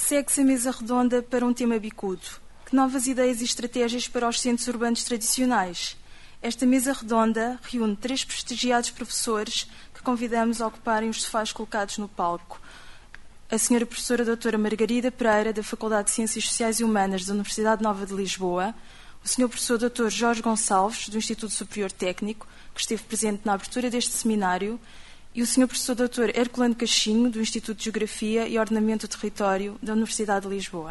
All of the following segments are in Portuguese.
Segue-se a mesa redonda para um tema bicudo. Que novas ideias e estratégias para os centros urbanos tradicionais? Esta mesa redonda reúne 3 prestigiados professores que convidamos a ocuparem os sofás colocados no palco. A senhora professora doutora Margarida Pereira, da Faculdade de Ciências Sociais e Humanas da Universidade Nova de Lisboa, o senhor professor doutor Jorge Gonçalves, do Instituto Superior Técnico, que esteve presente na abertura deste seminário, e o senhor professor doutor Herculano Cachinho, do Instituto de Geografia e Ordenamento do Território da Universidade de Lisboa.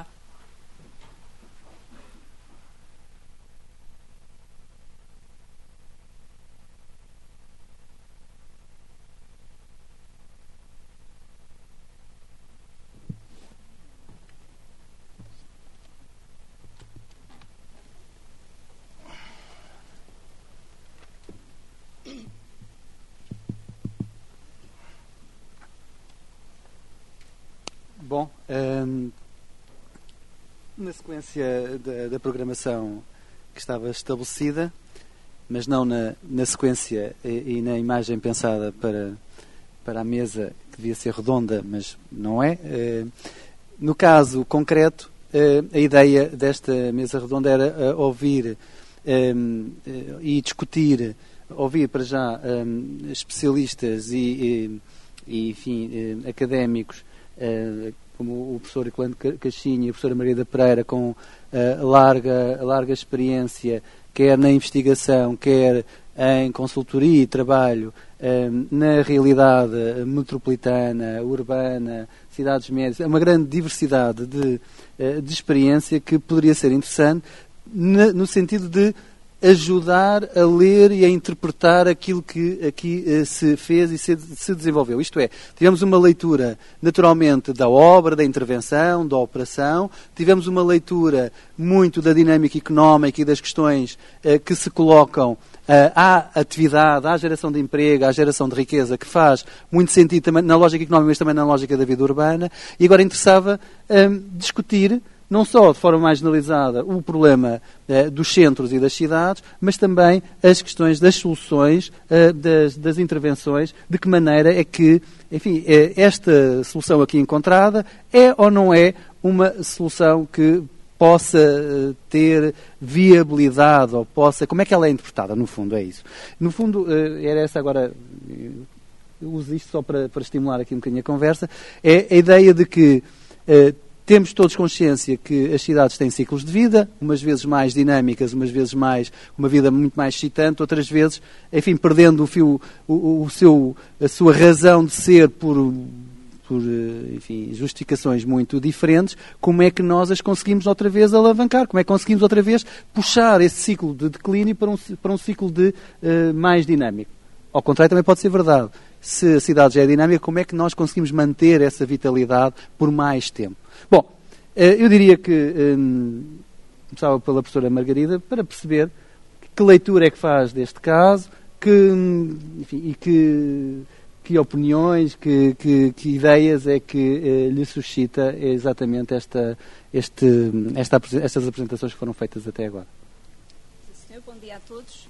Bom, na sequência da programação que estava estabelecida, mas não na sequência e na imagem pensada para a mesa, que devia ser redonda, mas não é. No caso concreto, a ideia desta mesa redonda era ouvir e discutir, ouvir para já especialistas e enfim, académicos, como o professor Herculano Cachinho e a professora Margarida Pereira, com larga experiência, quer na investigação, quer em consultoria e trabalho na realidade metropolitana, urbana, cidades médias, uma grande diversidade de experiência que poderia ser interessante no sentido de ajudar a ler e a interpretar aquilo que aqui se fez e se desenvolveu. Isto é, tivemos uma leitura naturalmente da obra, da intervenção, da operação, tivemos uma leitura muito da dinâmica económica e das questões que se colocam à atividade, à geração de emprego, à geração de riqueza, que faz muito sentido também na lógica económica, mas também na lógica da vida urbana, e agora interessava discutir não só de forma mais generalizada o problema dos centros e das cidades, mas também as questões das soluções, das intervenções, de que maneira é que, enfim, esta solução aqui encontrada é ou não é uma solução que possa ter viabilidade, ou possa... Como é que ela é interpretada, no fundo, é isso. No fundo, era essa agora... Eu uso isto só para estimular aqui um bocadinho a conversa, é a ideia de que temos todos consciência que as cidades têm ciclos de vida, umas vezes mais dinâmicas, umas vezes mais, uma vida muito mais excitante, outras vezes, enfim, perdendo o fio, a sua razão de ser por enfim, justificações muito diferentes. Como é que nós as conseguimos outra vez alavancar? Como é que conseguimos outra vez puxar esse ciclo de declínio para um ciclo de mais dinâmico? Ao contrário, também pode ser verdade. Se a cidade já é dinâmica, como é que nós conseguimos manter essa vitalidade por mais tempo? Bom, eu diria que começava pela professora Margarida para perceber que leitura é que faz deste caso, enfim, e que opiniões, que ideias é que lhe suscita exatamente estas apresentações que foram feitas até agora. Sim, senhor. Bom dia a todos.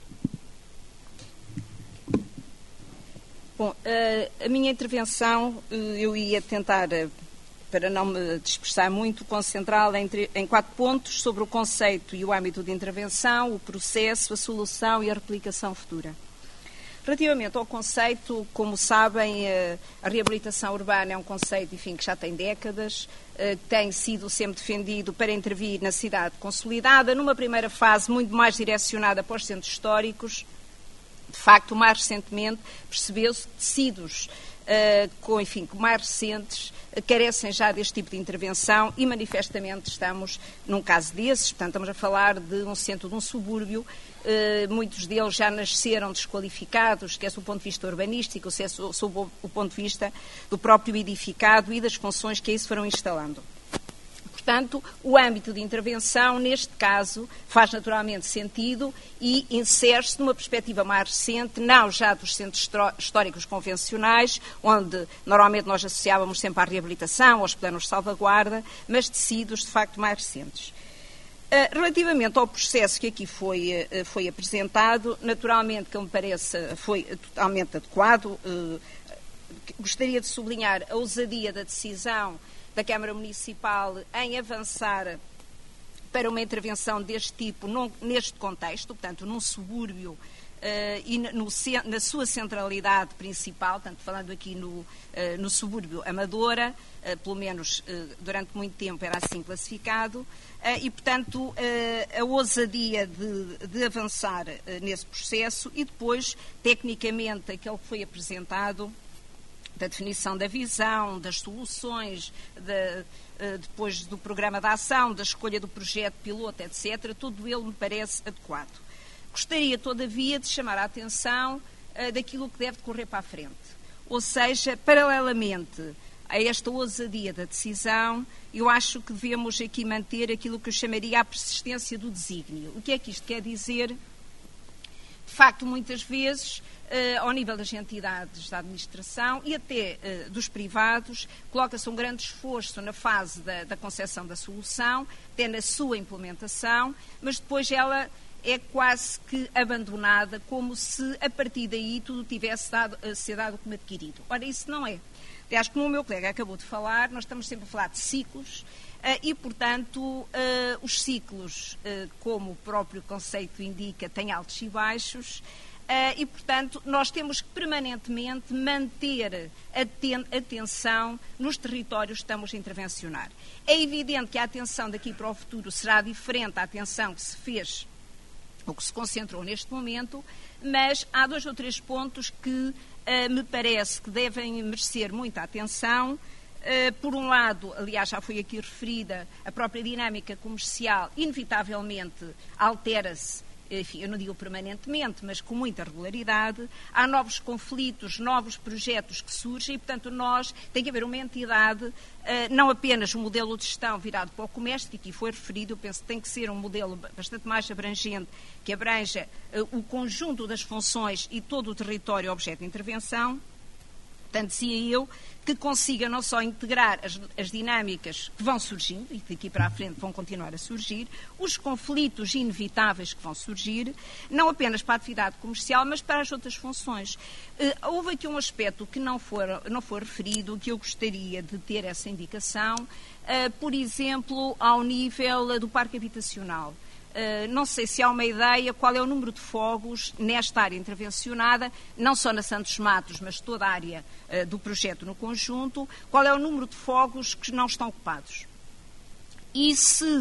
Bom, a minha intervenção, eu ia tentar, para não me dispersar muito, concentrá-la em 4 pontos sobre o conceito e o âmbito de intervenção, o processo, a solução e a replicação futura. Relativamente ao conceito, como sabem, a reabilitação urbana é um conceito, enfim, que já tem décadas, tem sido sempre defendido para intervir na cidade consolidada, numa primeira fase muito mais direcionada para os centros históricos. De facto, mais recentemente, percebeu-se que tecidos mais recentes carecem já deste tipo de intervenção e manifestamente estamos num caso desses. Portanto, estamos a falar de um centro de um subúrbio, muitos deles já nasceram desqualificados, quer sob o ponto de vista urbanístico, quer sob o ponto de vista do próprio edificado e das funções que aí se foram instalando. Portanto, o âmbito de intervenção, neste caso, faz naturalmente sentido e insere-se numa perspectiva mais recente, não já dos centros históricos convencionais, onde normalmente nós associávamos sempre à reabilitação, aos planos de salvaguarda, mas tecidos, de facto, mais recentes. Relativamente ao processo que aqui foi apresentado, naturalmente, que me parece foi totalmente adequado. Gostaria de sublinhar a ousadia da decisão da Câmara Municipal em avançar para uma intervenção deste tipo neste contexto, portanto, num subúrbio e na sua centralidade principal, portanto, falando aqui no subúrbio Amadora, pelo menos durante muito tempo era assim classificado, e, portanto, a ousadia de avançar nesse processo e depois, tecnicamente, aquele que foi apresentado, da definição da visão, das soluções, depois do programa de ação, da escolha do projeto piloto, etc., tudo ele me parece adequado. Gostaria, todavia, de chamar a atenção daquilo que deve decorrer para a frente. Ou seja, paralelamente a esta ousadia da decisão, eu acho que devemos aqui manter aquilo que eu chamaria a persistência do desígnio. O que é que isto quer dizer? De facto, muitas vezes, ao nível das entidades da administração e até dos privados, coloca-se um grande esforço na fase da concepção da solução, até na sua implementação, mas depois ela é quase que abandonada, como se a partir daí tudo tivesse ser dado como adquirido. Ora, isso não é. Aliás, como o meu colega acabou de falar, nós estamos sempre a falar de ciclos e, portanto, os ciclos, como o próprio conceito indica, têm altos e baixos e, portanto, nós temos que permanentemente manter atenção nos territórios que estamos a intervencionar. É evidente que a atenção daqui para o futuro será diferente da atenção que se fez ou que se concentrou neste momento, mas há 2 ou 3 pontos que me parece que devem merecer muita atenção. Por um lado, aliás, já foi aqui referida, a própria dinâmica comercial inevitavelmente altera-se, enfim, eu não digo permanentemente, mas com muita regularidade. Há novos conflitos, novos projetos que surgem e, portanto, tem que haver uma entidade, não apenas um modelo de gestão virado para o comércio, que aqui foi referido, eu penso que tem que ser um modelo bastante mais abrangente, que abranja o conjunto das funções e todo o território objeto de intervenção. Portanto, dizia eu, que consiga não só integrar as dinâmicas que vão surgindo e que daqui para a frente vão continuar a surgir, os conflitos inevitáveis que vão surgir, não apenas para a atividade comercial, mas para as outras funções. Houve aqui um aspecto que não foi referido, que eu gostaria de ter essa indicação, por exemplo, ao nível do parque habitacional. Não sei se há uma ideia qual é o número de fogos nesta área intervencionada, não só na Santos Matos, mas toda a área do projeto no conjunto, qual é o número de fogos que não estão ocupados. E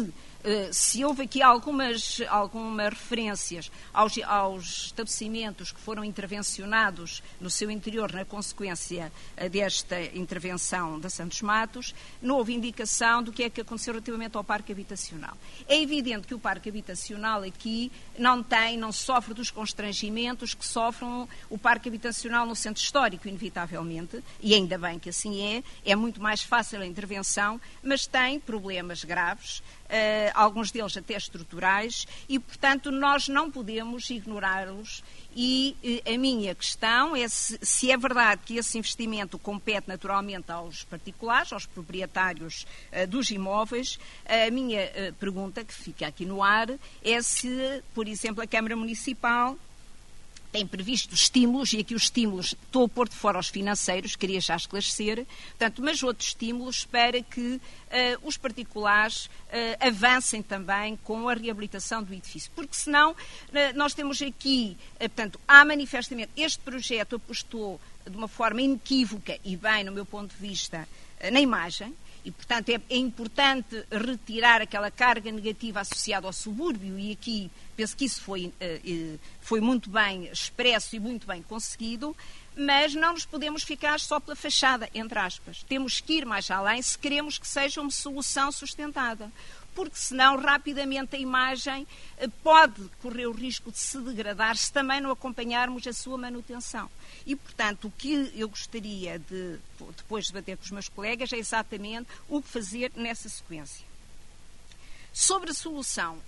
se houve aqui algumas referências aos estabelecimentos que foram intervencionados no seu interior na consequência desta intervenção da Santos Matos, não houve indicação do que é que aconteceu relativamente ao parque habitacional. É evidente que o parque habitacional aqui não sofre dos constrangimentos que sofrem o parque habitacional no centro histórico, inevitavelmente, e ainda bem que assim é muito mais fácil a intervenção, mas tem problemas graves, alguns deles até estruturais, e, portanto, nós não podemos ignorá-los. E a minha questão é se é verdade que esse investimento compete naturalmente aos particulares, aos proprietários dos imóveis. A minha pergunta, que fica aqui no ar, é se, por exemplo, a Câmara Municipal tem previsto estímulos, e aqui os estímulos, estou a pôr de fora os financeiros, queria já esclarecer, portanto, mas outros estímulos para que os particulares avancem também com a reabilitação do edifício. Porque senão nós temos aqui, portanto, há manifestamente, este projeto apostou de uma forma inequívoca e bem, no meu ponto de vista, na imagem. E, portanto, é importante retirar aquela carga negativa associada ao subúrbio, e aqui penso que isso foi muito bem expresso e muito bem conseguido, mas não nos podemos ficar só pela fachada, entre aspas. Temos que ir mais além se queremos que seja uma solução sustentada, porque senão rapidamente a imagem pode correr o risco de se degradar se também não acompanharmos a sua manutenção. E, portanto, o que eu gostaria de, depois de debater com os meus colegas, é exatamente o que fazer nessa sequência. Sobre a solução,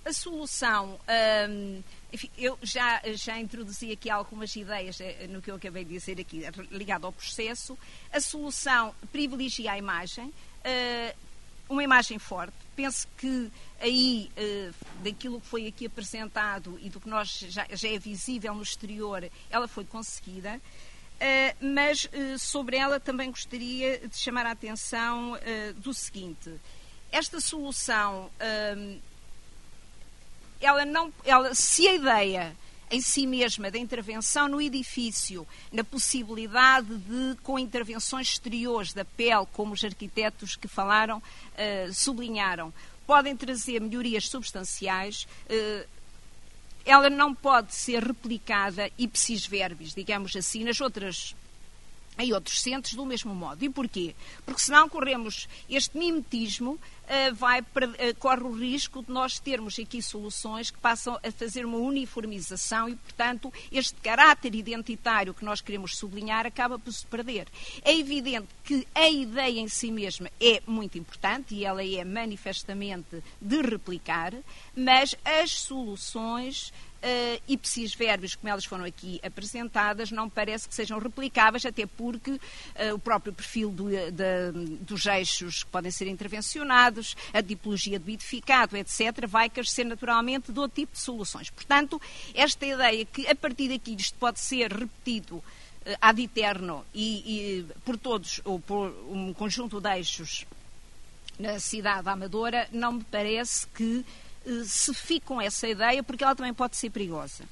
enfim, eu já introduzi aqui algumas ideias no que eu acabei de dizer aqui, ligado ao processo. A solução privilegia a imagem, uma imagem forte. Penso que aí, daquilo que foi aqui apresentado e do que já é visível no exterior, ela foi conseguida. mas sobre ela também gostaria de chamar a atenção do seguinte. Esta solução, se a ideia em si mesma da intervenção no edifício, na possibilidade de, com intervenções exteriores da pele, como os arquitetos que falaram, sublinharam, podem trazer melhorias substanciais, ela não pode ser replicada ipsis verbis, digamos assim, em outros centros do mesmo modo. E porquê? Porque senão corremos este mimetismo, corre o risco de nós termos aqui soluções que passam a fazer uma uniformização e, portanto, este caráter identitário que nós queremos sublinhar acaba por se perder. É evidente que a ideia em si mesma é muito importante e ela é manifestamente de replicar, mas as soluções ipsis verbis, como elas foram aqui apresentadas, não parece que sejam replicáveis, até porque o próprio perfil dos eixos que podem ser intervencionados, a tipologia do edificado, etc., vai carecer naturalmente de outro tipo de soluções. Portanto, esta ideia que a partir daqui isto pode ser repetido ad eterno e por todos, ou por um conjunto de eixos na cidade amadora, não me parece que se fique com essa ideia, porque ela também pode ser perigosa.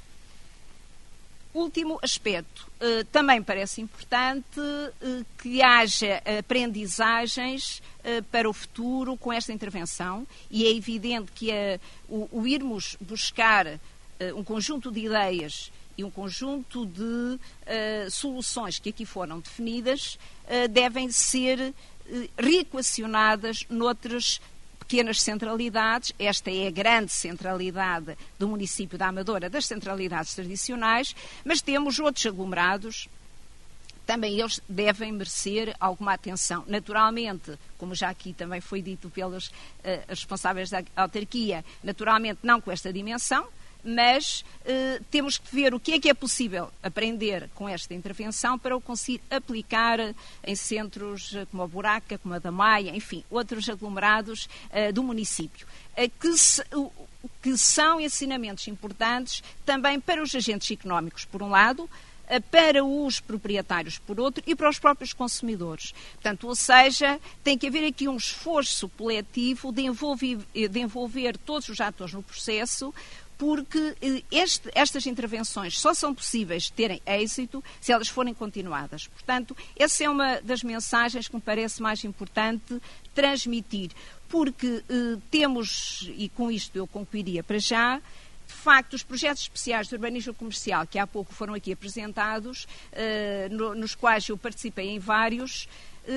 Último aspecto, também parece importante que haja aprendizagens para o futuro com esta intervenção, e é evidente que o irmos buscar um conjunto de ideias e um conjunto de soluções que aqui foram definidas devem ser reequacionadas noutras pequenas centralidades. Esta é a grande centralidade do município da Amadora, das centralidades tradicionais, mas temos outros aglomerados, também eles devem merecer alguma atenção. Naturalmente, como já aqui também foi dito pelos responsáveis da autarquia, naturalmente não com esta dimensão, mas temos que ver o que é possível aprender com esta intervenção para o conseguir aplicar em centros como a Buraca, como a da Maia, enfim, outros aglomerados do município, que são ensinamentos importantes também para os agentes económicos, por um lado, para os proprietários, por outro, e para os próprios consumidores. Portanto, ou seja, tem que haver aqui um esforço coletivo de envolver todos os atores no processo, porque estas intervenções só são possíveis terem êxito se elas forem continuadas. Portanto, essa é uma das mensagens que me parece mais importante transmitir, porque temos, e com isto eu concluiria para já, de facto, os projetos especiais de urbanismo comercial, que há pouco foram aqui apresentados, nos quais eu participei em vários,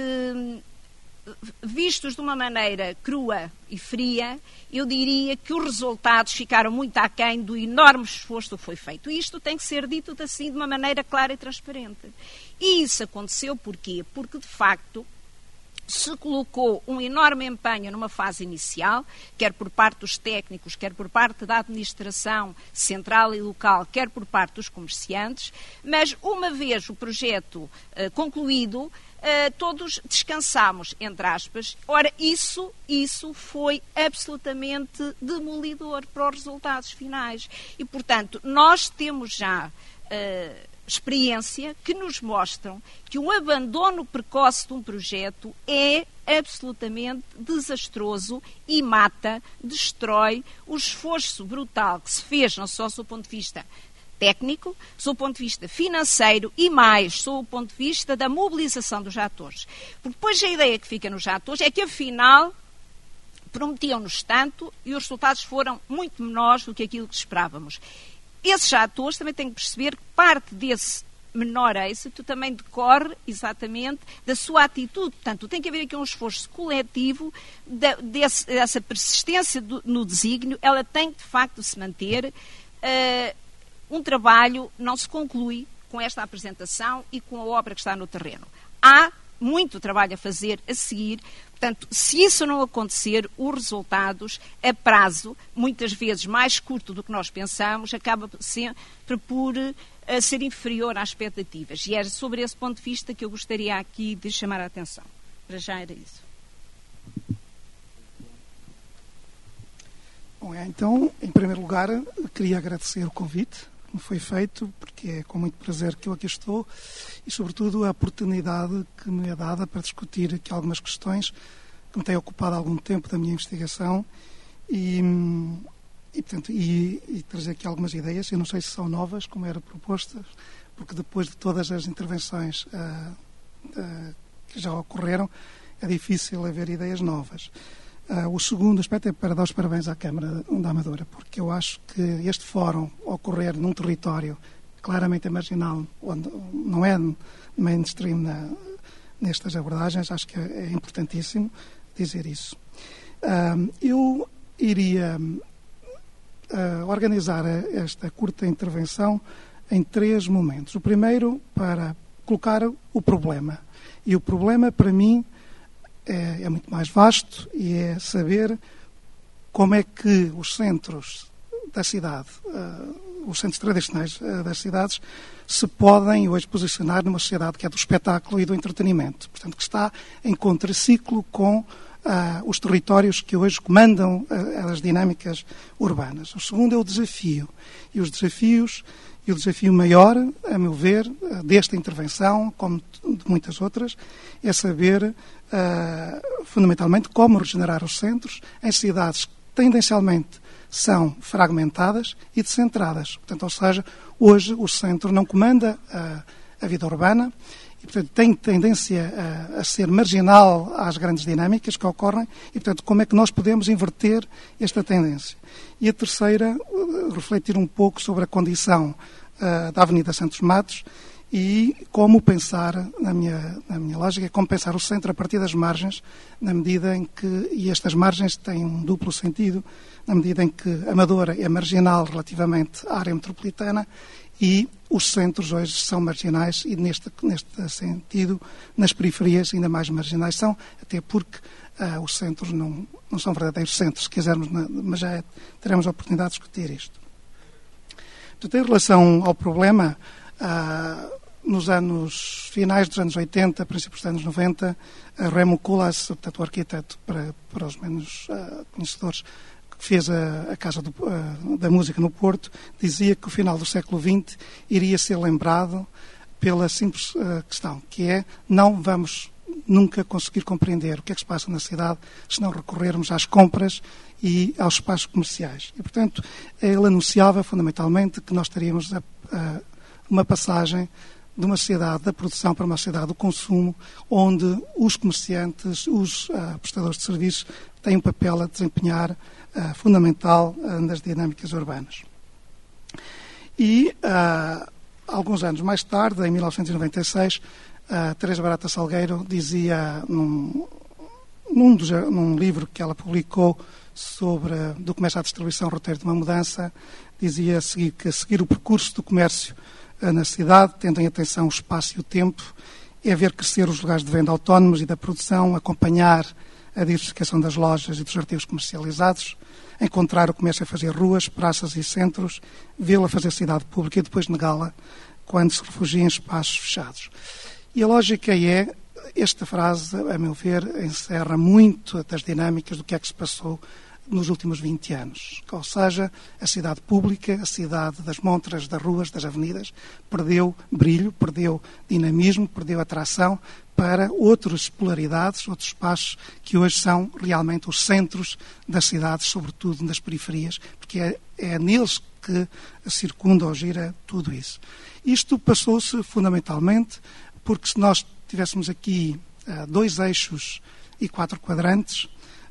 vistos de uma maneira crua e fria, eu diria que os resultados ficaram muito aquém do enorme esforço que foi feito. E isto tem que ser dito assim de uma maneira clara e transparente. E isso aconteceu porquê? Porque, de facto, se colocou um enorme empenho numa fase inicial, quer por parte dos técnicos, quer por parte da administração central e local, quer por parte dos comerciantes, mas uma vez o projeto concluído, todos descansámos, entre aspas. Ora, isso foi absolutamente demolidor para os resultados finais. E, portanto, nós temos já experiência que nos mostram que um abandono precoce de um projeto é absolutamente desastroso e mata, destrói o esforço brutal que se fez, não só do ponto de vista técnico, sob o ponto de vista financeiro e mais sob o ponto de vista da mobilização dos atores. Porque depois a ideia que fica nos atores é que, afinal, prometiam-nos tanto e os resultados foram muito menores do que aquilo que esperávamos. Esses atores também têm que perceber que parte desse menor êxito também decorre exatamente da sua atitude. Portanto, tem que haver aqui um esforço coletivo dessa persistência no desígnio. Ela tem que, de facto, se manter. Um trabalho não se conclui com esta apresentação e com a obra que está no terreno. Há muito trabalho a fazer a seguir. Portanto, se isso não acontecer, os resultados a prazo, muitas vezes mais curto do que nós pensamos, acaba sempre por ser inferior às expectativas. E é sobre esse ponto de vista que eu gostaria aqui de chamar a atenção. Para já era isso. Bom, então, em primeiro lugar, queria agradecer o convite que me foi feito, porque é com muito prazer que eu aqui estou, e sobretudo a oportunidade que me é dada para discutir aqui algumas questões que me têm ocupado algum tempo da minha investigação e trazer aqui algumas ideias. Eu não sei se são novas, como eram propostas, porque depois de todas as intervenções que já ocorreram, é difícil haver ideias novas. O segundo aspecto é para dar os parabéns à Câmara da Amadora, porque eu acho que este fórum ocorrer num território claramente marginal, onde não é mainstream nestas abordagens, acho que é importantíssimo dizer isso. Eu iria organizar esta curta intervenção em 3 momentos. O primeiro, para colocar o problema. E o problema, para mim, é muito mais vasto e é saber como é que os centros da cidade, os centros tradicionais das cidades, se podem hoje posicionar numa sociedade que é do espetáculo e do entretenimento. Portanto, que está em contraciclo com os territórios que hoje comandam as dinâmicas urbanas. O segundo é o desafio. E o desafio maior, a meu ver, desta intervenção, como de muitas outras, é saber, fundamentalmente, como regenerar os centros em cidades que tendencialmente são fragmentadas e descentradas. Portanto, ou seja, hoje o centro não comanda a vida urbana e, portanto, tem tendência a ser marginal às grandes dinâmicas que ocorrem e, portanto, como é que nós podemos inverter esta tendência. E a terceira, refletir um pouco sobre a condição da Avenida Santos Matos e como pensar, na minha lógica, como pensar o centro a partir das margens, na medida em que, e estas margens têm um duplo sentido, na medida em que a Amadora é marginal relativamente à área metropolitana e os centros hoje são marginais e, neste sentido, nas periferias ainda mais marginais são, até porque os centros não são verdadeiros centros, se quisermos, mas já teremos a oportunidade de discutir isto. Portanto, em relação ao problema, nos finais dos anos 80, princípios dos anos 90, Remo Koolhaas, portanto, o arquiteto, para os menos conhecedores, que fez a Casa da Música no Porto, dizia que o final do século XX iria ser lembrado pela simples questão, que é: não vamos nunca conseguir compreender o que é que se passa na cidade se não recorrermos às compras e aos espaços comerciais. E, portanto, ele anunciava fundamentalmente que nós teríamos uma passagem de uma sociedade da produção para uma sociedade do consumo, onde os comerciantes, os prestadores de serviços têm um papel a desempenhar fundamental nas dinâmicas urbanas. E, alguns anos mais tarde, em 1996, Teresa Barata Salgueiro dizia num livro que ela publicou do comércio à distribuição, roteiro de uma mudança, dizia que a seguir o percurso do comércio na cidade, tendo em atenção o espaço e o tempo, é ver crescer os lugares de venda autónomos e da produção, acompanhar a diversificação das lojas e dos artigos comercializados, encontrar o comércio a fazer ruas, praças e centros, vê-lo a fazer cidade pública e depois negá-la quando se refugia em espaços fechados. E a lógica esta frase, a meu ver, encerra muito das dinâmicas do que é que se passou nos últimos 20 anos. Ou seja, a cidade pública, a cidade das montras, das ruas, das avenidas, perdeu brilho, perdeu dinamismo, perdeu atração para outras polaridades, outros espaços que hoje são realmente os centros das cidades, sobretudo nas periferias, porque é neles que circunda ou gira tudo isso. Isto passou-se fundamentalmente porque, se nós tivéssemos aqui 2 eixos e 4 quadrantes,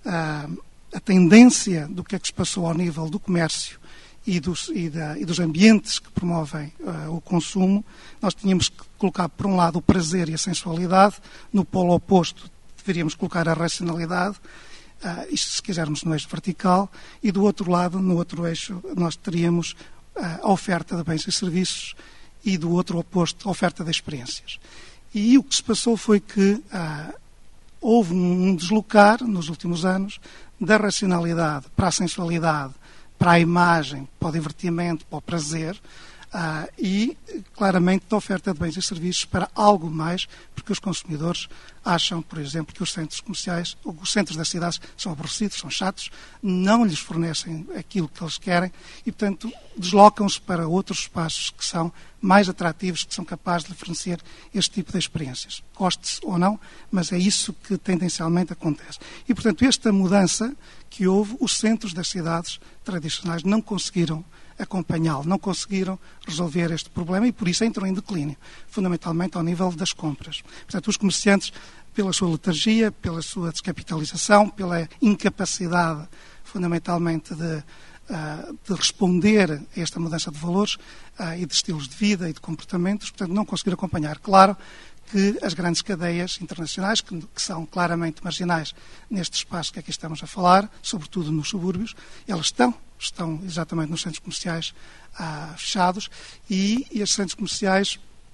a tendência do que é que se passou ao nível do comércio e dos ambientes que promovem o consumo, nós tínhamos que colocar, por um lado, o prazer e a sensualidade, no polo oposto deveríamos colocar a racionalidade, isto se quisermos no eixo vertical, e do outro lado, no outro eixo, nós teríamos a oferta de bens e serviços e do outro oposto, a oferta de experiências. E o que se passou foi que houve um deslocar, nos últimos anos, da racionalidade para a sensualidade, para a imagem, para o divertimento, para o prazer, E, claramente, da oferta de bens e serviços para algo mais, porque os consumidores acham, por exemplo, que os centros comerciais, os centros das cidades são aborrecidos, são chatos, não lhes fornecem aquilo que eles querem e, portanto, deslocam-se para outros espaços que são mais atrativos, que são capazes de fornecer este tipo de experiências. Goste-se ou não, mas é isso que tendencialmente acontece. E, portanto, esta mudança que houve, os centros das cidades tradicionais não conseguiram acompanhá-lo, não conseguiram resolver este problema e por isso entram em declínio, fundamentalmente ao nível das compras. Portanto, os comerciantes, pela sua letargia, pela sua descapitalização, pela incapacidade, fundamentalmente, de responder a esta mudança de valores e de estilos de vida e de comportamentos, portanto, não conseguiram acompanhar. Claro que as grandes cadeias internacionais, que são claramente marginais neste espaço que aqui estamos a falar, sobretudo nos subúrbios, elas estão exatamente nos centros comerciais fechados e estes centros comerciais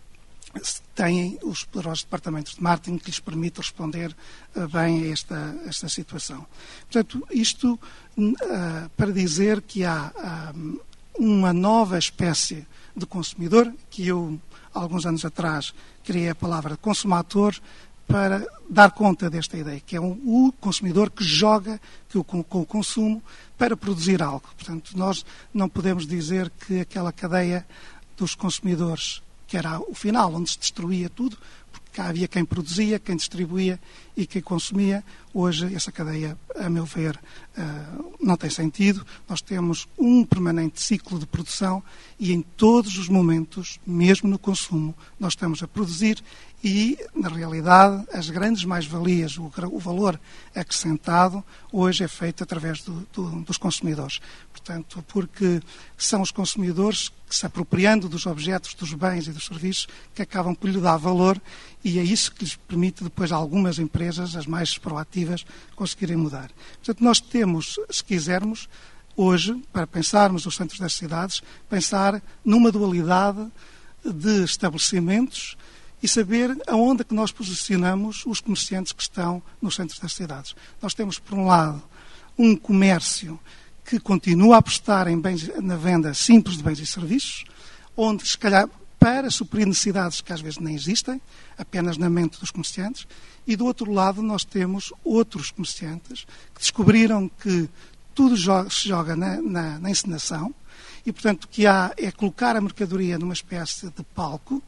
têm os poderosos departamentos de marketing que lhes permitem responder bem a esta situação. Portanto, isto para dizer que há uma nova espécie de consumidor, que eu, há alguns anos atrás, criei a palavra consumator para dar conta desta ideia, que é o consumidor que joga com o consumo para produzir algo. Portanto, nós não podemos dizer que aquela cadeia dos consumidores, que era o final, onde se destruía tudo, porque cá havia quem produzia, quem distribuía e quem consumia. Hoje, essa cadeia, a meu ver, não tem sentido. Nós temos um permanente ciclo de produção e em todos os momentos, mesmo no consumo, nós estamos a produzir e, na realidade, as grandes mais-valias, o valor acrescentado, hoje é feito através dos consumidores. Portanto, porque são os consumidores que, se apropriando dos objetos, dos bens e dos serviços, que acabam por lhe dar valor e é isso que lhes permite depois a algumas empresas, as mais proativas, conseguirem mudar. Portanto, nós temos, se quisermos, hoje, para pensarmos os centros das cidades, pensar numa dualidade de estabelecimentos e saber aonde é que nós posicionamos os comerciantes que estão nos centros das cidades. Nós temos, por um lado, um comércio que continua a apostar na venda simples de bens e serviços, onde, se calhar, para suprir necessidades que às vezes nem existem, apenas na mente dos comerciantes, e do outro lado nós temos outros comerciantes que descobriram que tudo se joga na encenação e, portanto, que é colocar a mercadoria numa espécie de palco,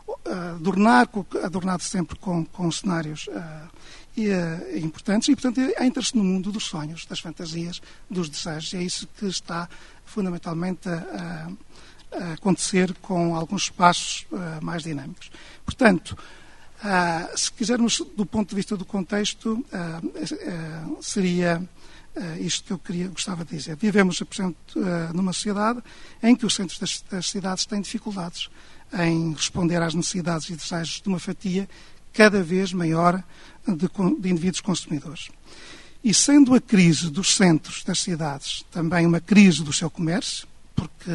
adornado sempre com cenários importantes e, portanto, entra-se no mundo dos sonhos, das fantasias, dos desejos. É isso que está fundamentalmente a acontecer com alguns espaços mais dinâmicos. Portanto, se quisermos, do ponto de vista do contexto, seria isto que eu gostava de dizer. Vivemos, por exemplo, numa sociedade em que os centros das cidades têm dificuldades em responder às necessidades e desejos de uma fatia cada vez maior de indivíduos consumidores. E sendo a crise dos centros das cidades também uma crise do seu comércio, porque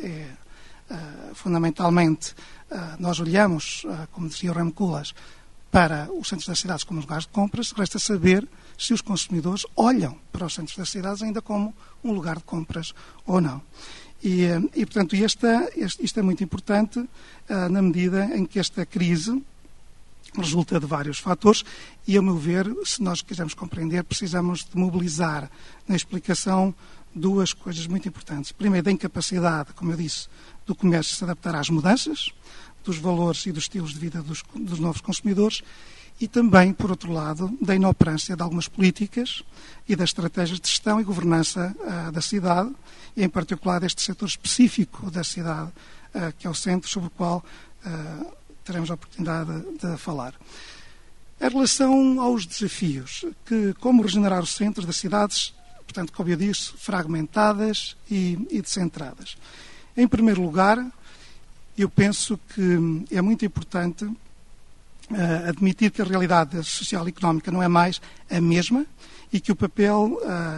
fundamentalmente nós olhamos, como dizia o Remo Koolhaas, para os centros das cidades como lugares de compras, resta saber se os consumidores olham para os centros das cidades ainda como um lugar de compras ou não. E portanto, isto é muito importante na medida em que esta crise resulta de vários fatores e, a meu ver, se nós quisermos compreender, precisamos de mobilizar na explicação duas coisas muito importantes. Primeiro, da incapacidade, como eu disse, do comércio se adaptar às mudanças, dos valores e dos estilos de vida dos novos consumidores e também, por outro lado, da inoperância de algumas políticas e das estratégias de gestão e governança da cidade, e em particular deste setor específico da cidade, que é o centro, sobre o qual teremos a oportunidade de falar. Em relação aos desafios, como regenerar os centros das cidades, portanto, como eu disse, fragmentadas e descentradas. Em primeiro lugar, eu penso que é muito importante admitir que a realidade social e económica não é mais a mesma e que o papel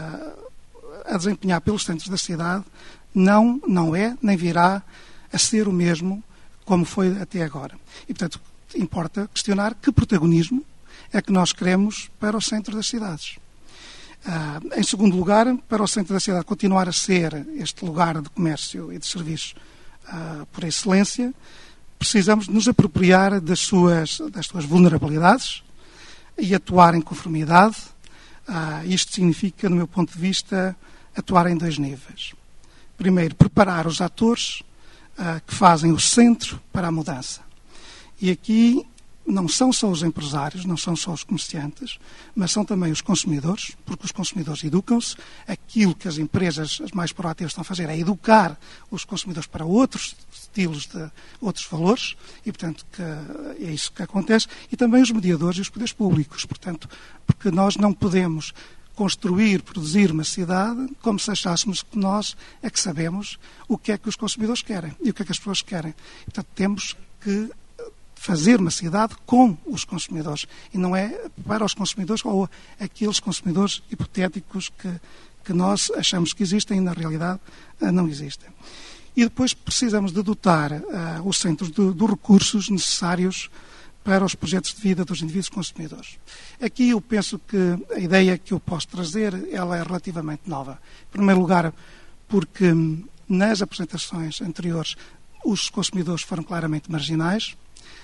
a desempenhar pelos centros da cidade não é, nem virá a ser o mesmo como foi até agora. E, portanto, importa questionar que protagonismo é que nós queremos para o centro das cidades. Em segundo lugar, para o centro da cidade continuar a ser este lugar de comércio e de serviços por excelência, precisamos de nos apropriar das suas vulnerabilidades e atuar em conformidade. Isto significa, no meu ponto de vista, atuar em 2 níveis. Primeiro, preparar os atores que fazem o centro para a mudança. E aqui não são só os empresários, não são só os comerciantes, mas são também os consumidores, porque os consumidores educam-se. Aquilo que as empresas, as mais proativas, estão a fazer é educar os consumidores para outros estilos, de outros valores, e, portanto, é isso que acontece. E também os mediadores e os poderes públicos, portanto, porque nós não podemos construir, produzir uma cidade como se achássemos que nós é que sabemos o que é que os consumidores querem e o que é que as pessoas querem. E, portanto, temos que fazer uma cidade com os consumidores e não é para os consumidores ou aqueles consumidores hipotéticos que nós achamos que existem e na realidade não existem. E depois precisamos de dotar os centros dos recursos necessários para os projetos de vida dos indivíduos consumidores. Aqui eu penso que a ideia que eu posso trazer ela é relativamente nova. Em primeiro lugar, porque nas apresentações anteriores os consumidores foram claramente marginais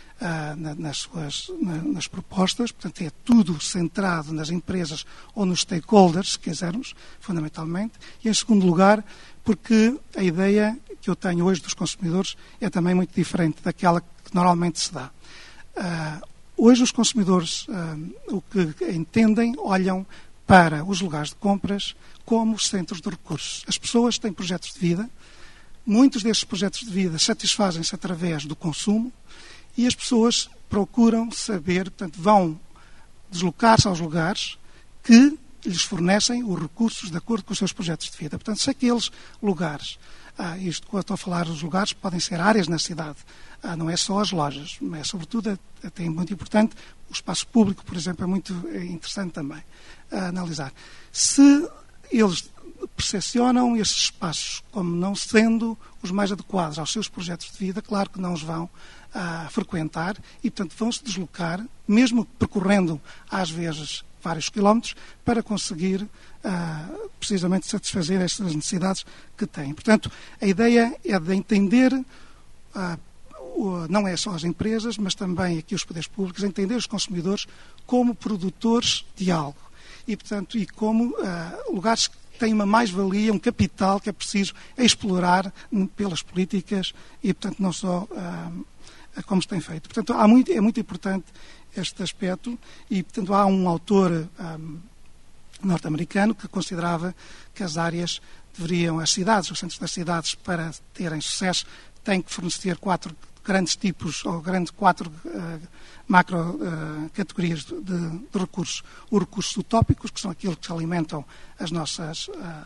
nas propostas, portanto é tudo centrado nas empresas ou nos stakeholders, se quisermos, fundamentalmente, e em segundo lugar, porque a ideia que eu tenho hoje dos consumidores é também muito diferente daquela que normalmente se dá. Hoje os consumidores o que entendem, olham para os lugares de compras como os centros de recursos. As pessoas têm projetos de vida, muitos destes projetos de vida satisfazem-se através do consumo, e as pessoas procuram saber, portanto, vão deslocar-se aos lugares que lhes fornecem os recursos de acordo com os seus projetos de vida. Portanto, se aqueles lugares, isto quando estou a falar dos lugares, podem ser áreas na cidade, não é só as lojas, mas é sobretudo, até muito importante, o espaço público, por exemplo, é muito interessante também analisar. Se eles percepcionam esses espaços como não sendo os mais adequados aos seus projetos de vida, claro que não os vão frequentar e, portanto, vão-se deslocar, mesmo percorrendo, às vezes, vários quilómetros, para conseguir precisamente satisfazer estas necessidades que têm. Portanto, a ideia é de entender, não é só as empresas, mas também aqui os poderes públicos, entender os consumidores como produtores de algo e, portanto, e como lugares que têm uma mais-valia, um capital que é preciso explorar pelas políticas e, portanto, não só como se tem feito. Portanto, é muito importante este aspecto e, portanto, há um autor norte-americano que considerava que as áreas deveriam, as cidades, os centros das cidades, para terem sucesso, têm que fornecer 4 grandes tipos, ou quatro macro categorias de recursos. Os recursos utópicos, que são aqueles que alimentam os nossos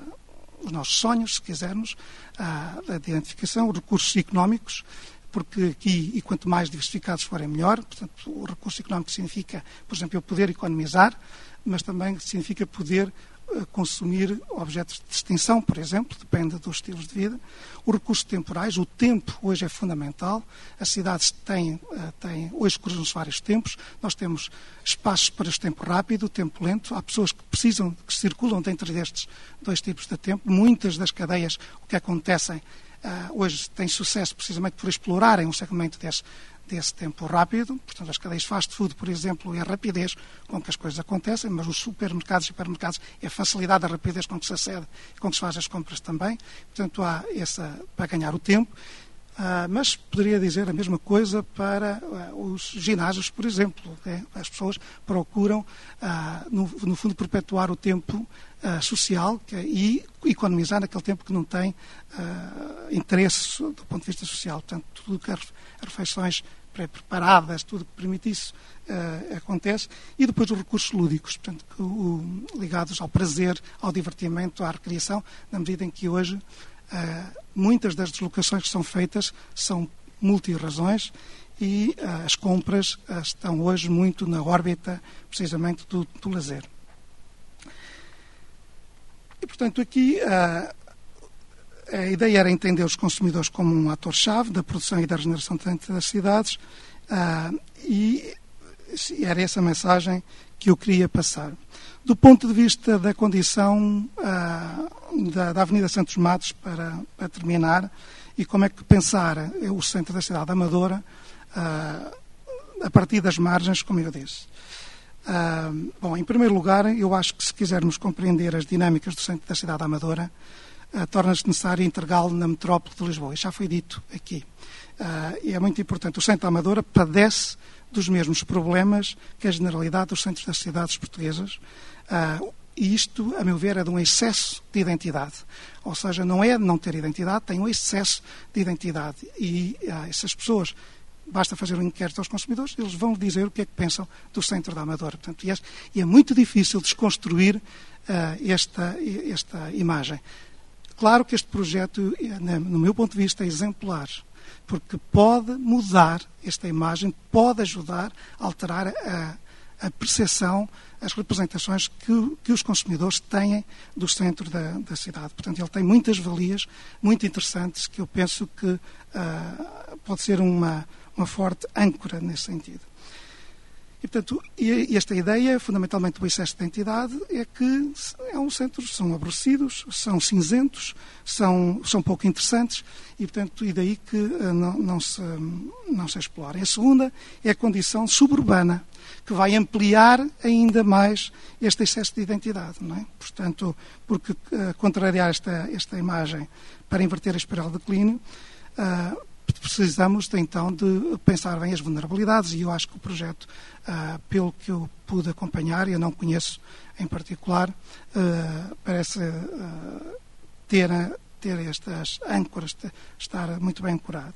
sonhos, se quisermos, a identificação, os recursos económicos, porque aqui, e quanto mais diversificados forem, melhor. Portanto, o recurso económico significa, por exemplo, eu poder economizar, mas também significa poder consumir objetos de extinção, por exemplo, depende dos estilos de vida. Os recursos temporais, o tempo hoje é fundamental. As cidades hoje cruzam-se vários tempos. Nós temos espaços para o tempo rápido, o tempo lento. Há pessoas que circulam dentro destes 2 tipos de tempo. Muitas das cadeias, o que acontecem hoje têm sucesso precisamente por explorarem um segmento desse tempo rápido. Portanto, as cadeias fast food, por exemplo, é a rapidez com que as coisas acontecem, mas os supermercados e hipermercados é a facilidade, a rapidez com que se acede e com que se faz as compras também. Portanto, há essa para ganhar o tempo. Mas poderia dizer a mesma coisa para os ginásios, por exemplo. As pessoas procuram, no fundo, perpetuar o tempo social e economizar naquele tempo que não tem interesse do ponto de vista social. Portanto, tudo que as refeições pré-preparadas, tudo que permite isso, acontece. E depois os recursos lúdicos, portanto, ligados ao prazer, ao divertimento, à recreação, na medida em que hoje muitas das deslocações que são feitas são multi-razões e as compras estão hoje muito na órbita, precisamente, do lazer. E, portanto, aqui a ideia era entender os consumidores como um ator-chave da produção e da regeneração das cidades e era essa a mensagem que eu queria passar. Do ponto de vista da condição da Avenida Santos Matos, para terminar, e como é que pensar o centro da cidade amadora a partir das margens, como eu disse. Bom, em primeiro lugar, eu acho que se quisermos compreender as dinâmicas do centro da cidade amadora, torna-se necessário integrá-lo na metrópole de Lisboa. Isso já foi dito aqui. E é muito importante. O centro da Amadora padece dos mesmos problemas que a generalidade dos centros das cidades portuguesas. E isto, a meu ver, é de um excesso de identidade. Ou seja, não é de não ter identidade, tem um excesso de identidade. E essas pessoas, basta fazer um inquérito aos consumidores, eles vão dizer o que é que pensam do centro da Amadora. Portanto, e é muito difícil desconstruir esta imagem. Claro que este projeto, no meu ponto de vista, é exemplar, porque pode mudar esta imagem, pode ajudar a alterar a percepção, as representações que os consumidores têm do centro da cidade. Portanto, ele tem muitas valias muito interessantes que eu penso que pode ser uma forte âncora nesse sentido. E, portanto, esta ideia, fundamentalmente do excesso de identidade, é que centros são aborrecidos, são cinzentos, são pouco interessantes e, portanto, e daí que não se explora. A segunda é a condição suburbana, que vai ampliar ainda mais este excesso de identidade, não é? Portanto, porque contrariar esta imagem para inverter a espiral de declínio, precisamos então de pensar bem as vulnerabilidades e eu acho que o projeto, pelo que eu pude acompanhar, e eu não conheço em particular, parece ter estas âncoras, estar muito bem ancorado.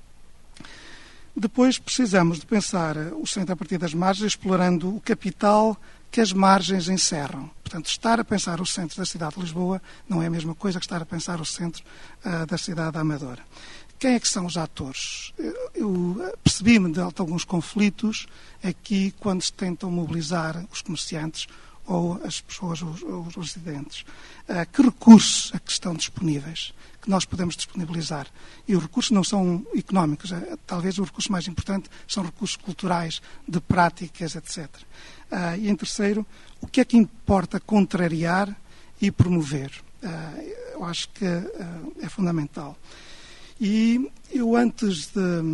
Depois precisamos de pensar o centro a partir das margens, explorando o capital que as margens encerram. Portanto, estar a pensar o centro da cidade de Lisboa não é a mesma coisa que estar a pensar o centro da cidade da Amadora. Quem é que são os atores? Eu percebi-me de alguns conflitos aqui quando se tentam mobilizar os comerciantes ou as pessoas, os residentes. Que recursos é que estão disponíveis, que nós podemos disponibilizar? E os recursos não são económicos. Talvez o recurso mais importante são recursos culturais, de práticas, etc. E em terceiro, o que é que importa contrariar e promover? Eu acho que é fundamental. E eu antes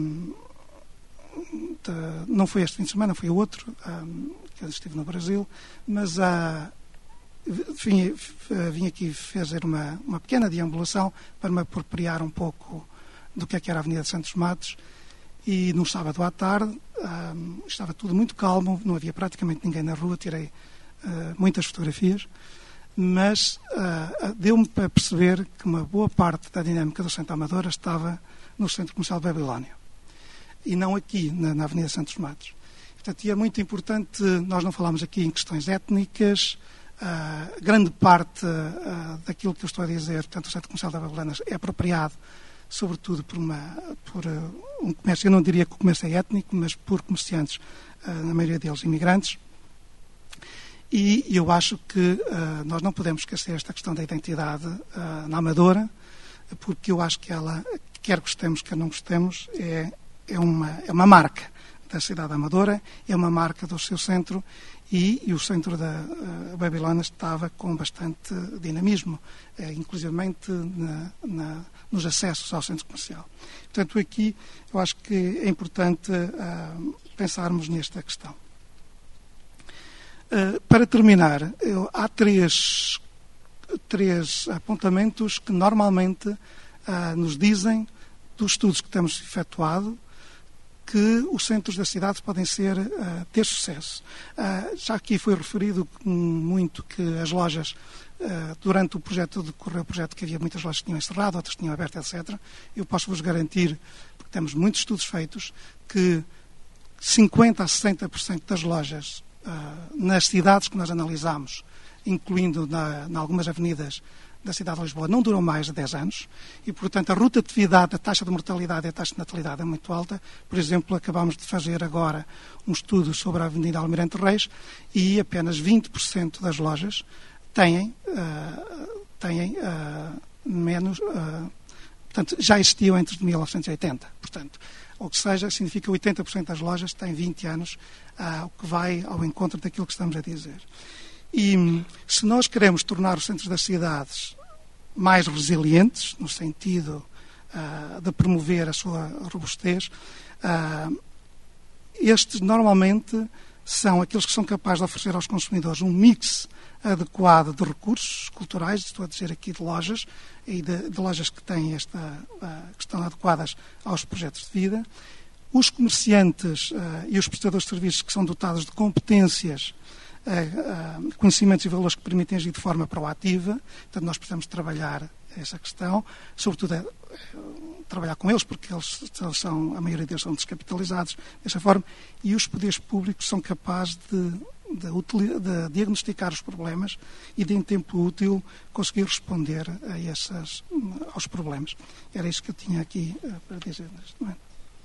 não foi este fim de semana, foi outro, que eu estive no Brasil, mas vim aqui fazer uma pequena deambulação para me apropriar um pouco do que era a Avenida de Santos Matos, e no sábado à tarde estava tudo muito calmo, não havia praticamente ninguém na rua, tirei muitas fotografias, mas deu-me para perceber que uma boa parte da dinâmica do Centro Amadora estava no Centro Comercial de Babilónia e não aqui, na Avenida Santos Matos. Portanto, e é muito importante, nós não falamos aqui em questões étnicas, grande parte daquilo que eu estou a dizer, portanto, o Centro Comercial de Babilónia é apropriado, sobretudo por um comércio, eu não diria que o comércio é étnico, mas por comerciantes, na maioria deles imigrantes. E eu acho que nós não podemos esquecer esta questão da identidade na Amadora, porque eu acho que ela, quer gostemos, quer não gostemos, é uma marca da cidade Amadora, é uma marca do seu centro e o centro da Babilónia estava com bastante dinamismo, inclusivamente nos acessos ao centro comercial. Portanto, aqui eu acho que é importante pensarmos nesta questão. Para terminar, há três apontamentos que normalmente nos dizem, dos estudos que temos efetuado, que os centros da cidade podem ter sucesso. Já aqui foi referido muito que as lojas, durante o projeto, decorreu o projeto, que havia muitas lojas que tinham encerrado, outras tinham aberto, etc. Eu posso-vos garantir, porque temos muitos estudos feitos, que 50% a 60% das lojas nas cidades que nós analisamos, incluindo em algumas avenidas da cidade de Lisboa, não duram mais de 10 anos e, portanto, a rotatividade, a taxa de mortalidade e a taxa de natalidade é muito alta. Por exemplo, acabamos de fazer agora um estudo sobre a Avenida Almirante Reis e apenas 20% das lojas têm menos... portanto, já existiam entre 1980. Portanto, ou seja, significa que 80% das lojas têm 20 anos, o que vai ao encontro daquilo que estamos a dizer. E se nós queremos tornar os centros das cidades mais resilientes, no sentido de promover a sua robustez. Estes, normalmente, são aqueles que são capazes de oferecer aos consumidores um mix adequado de recursos culturais, estou a dizer aqui de lojas, e de lojas que têm que estão adequadas aos projetos de vida. Os comerciantes e os prestadores de serviços que são dotados de competências, conhecimentos e valores que permitem agir de forma proativa. Portanto, nós precisamos trabalhar essa questão, sobretudo trabalhar com eles, porque a maioria deles são descapitalizados dessa forma, e os poderes públicos são capazes de diagnosticar os problemas e, de em tempo útil, conseguir responder aos problemas. Era isso que eu tinha aqui para dizer neste momento.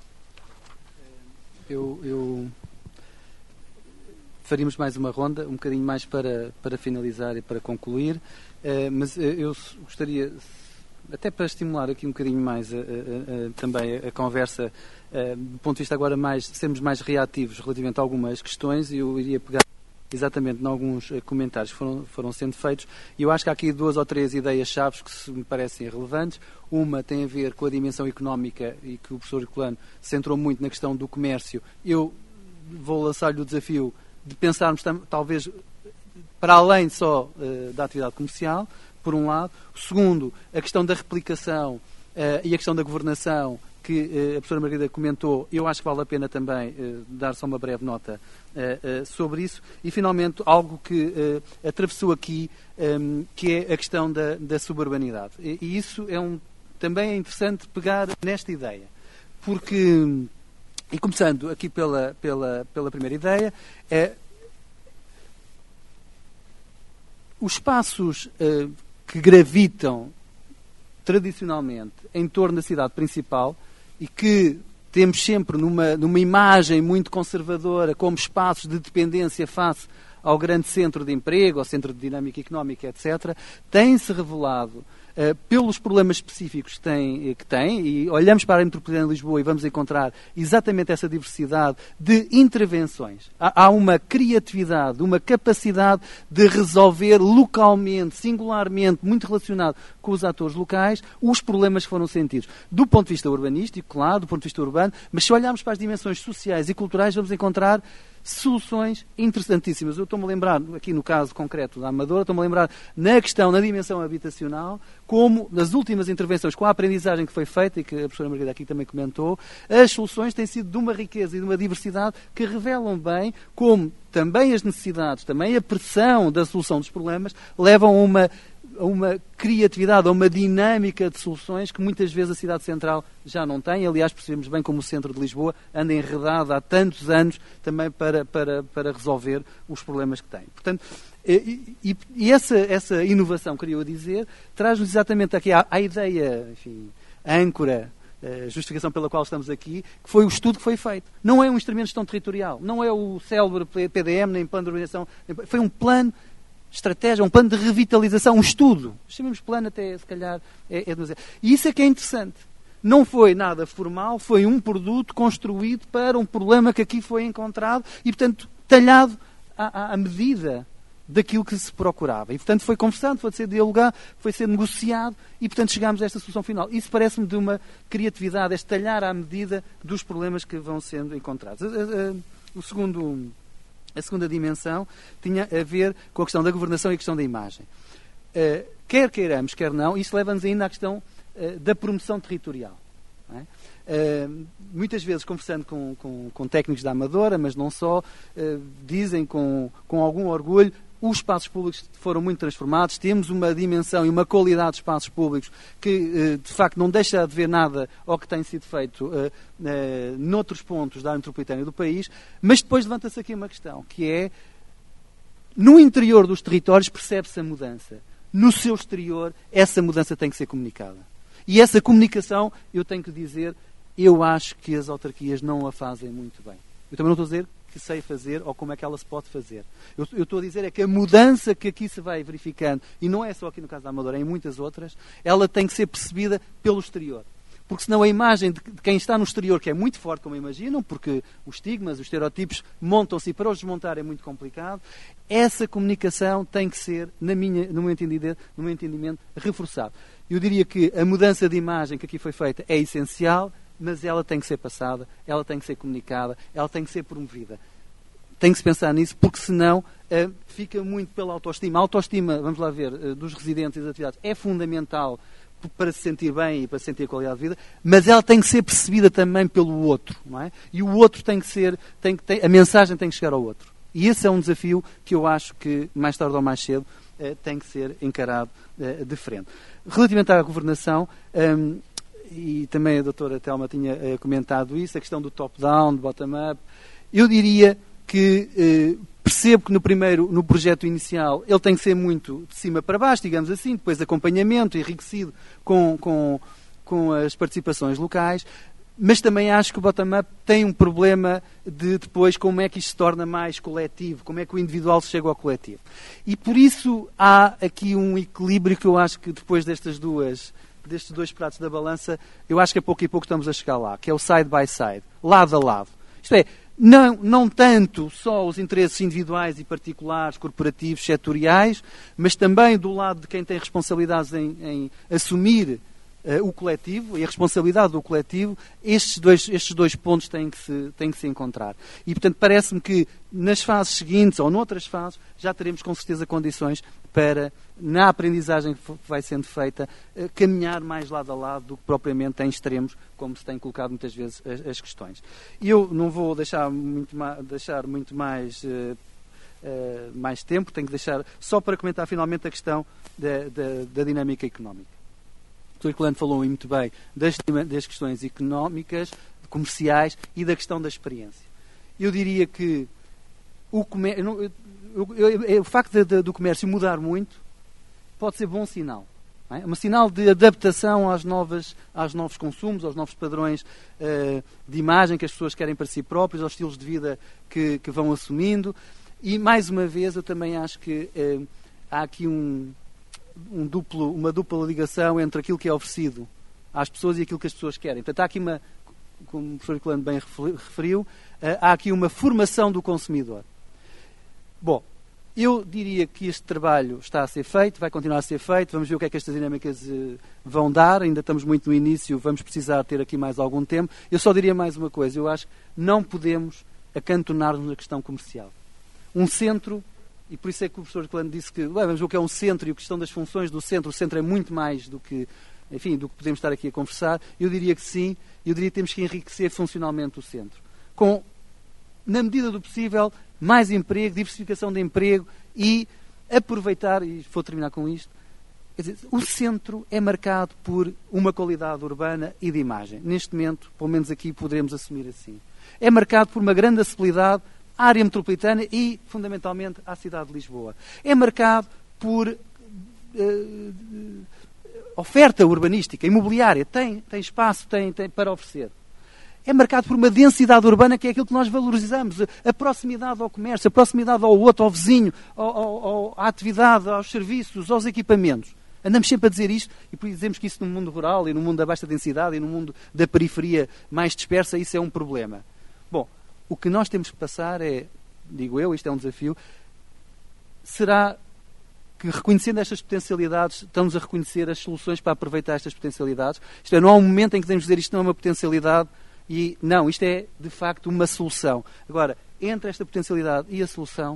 Eu faríamos mais uma ronda, um bocadinho mais para finalizar e para concluir, mas eu gostaria, até para estimular aqui um bocadinho mais também a conversa, do ponto de vista agora sermos mais reativos relativamente a algumas questões, e eu iria pegar exatamente em alguns comentários que foram sendo feitos, e eu acho que há aqui 2 ou 3 ideias-chave que me parecem relevantes. Uma tem a ver com a dimensão económica, e que o professor Herculano centrou muito na questão do comércio. Eu vou lançar-lhe o desafio de pensarmos talvez para além só da atividade comercial, por um lado. O segundo, a questão da replicação e a questão da governação, que a professora Margarida comentou. Eu acho que vale a pena também dar só uma breve nota sobre isso. E, finalmente, algo que atravessou aqui, que é a questão da suburbanidade. E isso também é interessante pegar nesta ideia, porque, e começando aqui pela primeira ideia, os espaços que gravitam tradicionalmente em torno da cidade principal, e que temos sempre numa imagem muito conservadora como espaços de dependência face ao grande centro de emprego, ao centro de dinâmica económica, etc., têm-se revelado pelos problemas específicos que têm, e olhamos para a metropolitana de Lisboa e vamos encontrar exatamente essa diversidade de intervenções. Há uma criatividade, uma capacidade de resolver localmente, singularmente, muito relacionado com os atores locais, os problemas que foram sentidos. Do ponto de vista urbanístico, claro, do ponto de vista urbano, mas se olharmos para as dimensões sociais e culturais, vamos encontrar soluções interessantíssimas. Eu estou-me a lembrar, aqui no caso concreto da Amadora, estou-me a lembrar na dimensão habitacional, como nas últimas intervenções, com a aprendizagem que foi feita, e que a professora Margarida aqui também comentou, as soluções têm sido de uma riqueza e de uma diversidade que revelam bem como também as necessidades, também a pressão da solução dos problemas, levam a uma criatividade, a uma dinâmica de soluções que muitas vezes a cidade central já não tem. Aliás, percebemos bem como o centro de Lisboa anda enredado há tantos anos também para resolver os problemas que tem. Portanto, essa inovação, queria eu dizer, traz-nos exatamente aqui a ideia, enfim, a âncora, a justificação pela qual estamos aqui, que foi o estudo que foi feito. Não é um instrumento de gestão territorial, não é o célebre PDM, nem plano de urbanização, foi um plano estratégia, um plano de revitalização, um estudo. Chamemos plano até, se calhar, é demasiado. E isso é que é interessante. Não foi nada formal, foi um produto construído para um problema que aqui foi encontrado e, portanto, talhado à medida daquilo que se procurava. E, portanto, foi conversado, foi ser dialogado, foi ser negociado e, portanto, chegámos a esta solução final. Isso parece-me de uma criatividade, este talhar à medida dos problemas que vão sendo encontrados. A segunda dimensão tinha a ver com a questão da governação e a questão da imagem. Quer queiramos, quer não, isso leva-nos ainda à questão da promoção territorial. Não é? Muitas vezes, conversando com técnicos da Amadora, mas não só, dizem com algum orgulho: os espaços públicos foram muito transformados, temos uma dimensão e uma qualidade de espaços públicos que, de facto, não deixa de ver nada ao que tem sido feito noutros pontos da área metropolitana do país, mas depois levanta-se aqui uma questão, que é, no interior dos territórios percebe-se a mudança. No seu exterior, essa mudança tem que ser comunicada. E essa comunicação, eu tenho que dizer, eu acho que as autarquias não a fazem muito bem. Eu também não estou a dizer que sei fazer ou como é que ela se pode fazer. Eu estou a dizer é que a mudança que aqui se vai verificando, e não é só aqui no caso da Amadora, é em muitas outras, ela tem que ser percebida pelo exterior. porque senão a imagem de quem está no exterior, que é muito forte, como imaginam, porque os estigmas, os estereótipos montam-se e para os desmontar é muito complicado, essa comunicação tem que ser, no meu entendimento, reforçada. Eu diria que a mudança de imagem que aqui foi feita é essencial, mas ela tem que ser passada, ela tem que ser comunicada, ela tem que ser promovida. Tem que se pensar nisso, porque senão fica muito pela autoestima. A autoestima, vamos lá ver, dos residentes e das atividades é fundamental para se sentir bem e para sentir qualidade de vida, mas ela tem que ser percebida também pelo outro, não é? E o outro tem que ser, a mensagem tem que chegar ao outro. E esse é um desafio que eu acho que, mais tarde ou mais cedo, tem que ser encarado de frente. Relativamente à governação, e também a doutora Telma tinha comentado isso, a questão do top-down, do bottom-up, eu diria que percebo que no projeto inicial ele tem que ser muito de cima para baixo, digamos assim, depois acompanhamento, enriquecido com as participações locais, mas também acho que o bottom-up tem um problema de depois como é que isto se torna mais coletivo, como é que o individual se chega ao coletivo. E por isso há aqui um equilíbrio que eu acho que depois destes dois pratos da balança, eu acho que a pouco e pouco estamos a chegar lá, que é o side by side, lado a lado. Isto é, não tanto só os interesses individuais e particulares, corporativos, setoriais, mas também do lado de quem tem responsabilidades em assumir o coletivo e a responsabilidade do coletivo, estes dois pontos têm que se encontrar. E, portanto, parece-me que nas fases seguintes ou noutras fases já teremos com certeza condições para, na aprendizagem que vai sendo feita, caminhar mais lado a lado do que propriamente em extremos, como se tem colocado muitas vezes as questões. E eu não vou deixar muito mais tempo, tenho que deixar só para comentar finalmente a questão da dinâmica económica. O Dr. Herculano falou muito bem das questões económicas, comerciais e da questão da experiência. Eu diria que o facto do comércio mudar muito pode ser bom sinal. Não é? Um sinal de adaptação aos novos consumos, aos novos padrões de imagem que as pessoas querem para si próprias, aos estilos de vida que vão assumindo. E, mais uma vez, eu também acho que há aqui uma dupla ligação entre aquilo que é oferecido às pessoas e aquilo que as pessoas querem. Portanto, há aqui como o professor Herculano bem referiu, há aqui uma formação do consumidor. Bom, eu diria que este trabalho está a ser feito, vai continuar a ser feito, vamos ver o que é que estas dinâmicas vão dar, ainda estamos muito no início, vamos precisar ter aqui mais algum tempo. Eu só diria mais uma coisa, eu acho que não podemos acantonar-nos na questão comercial. Um centro, e por isso é que o professor Herculano disse que vamos ver o que é um centro e a questão das funções do centro. O centro é muito mais do que podemos estar aqui a conversar. Eu diria que sim, eu diria que temos que enriquecer funcionalmente o centro. Com, na medida do possível, mais emprego, diversificação de emprego e aproveitar, e vou terminar com isto, quer dizer, o centro é marcado por uma qualidade urbana e de imagem. Neste momento, pelo menos aqui, poderemos assumir assim. É marcado por uma grande acessibilidade à área metropolitana e, fundamentalmente, à cidade de Lisboa. É marcado por oferta urbanística, imobiliária, tem espaço tem para oferecer. É marcado por uma densidade urbana que é aquilo que nós valorizamos, a proximidade ao comércio, a proximidade ao outro, ao vizinho, à atividade, aos serviços, aos equipamentos. Andamos sempre a dizer isto e dizemos que isso no mundo rural e no mundo da baixa densidade e no mundo da periferia mais dispersa, isso é um problema. Bom, o que nós temos que passar é, digo eu, isto é um desafio, será que reconhecendo estas potencialidades, estamos a reconhecer as soluções para aproveitar estas potencialidades. Isto é, não há um momento em que devemos dizer isto não é uma potencialidade e não, isto é de facto uma solução. Agora, entre esta potencialidade e a solução,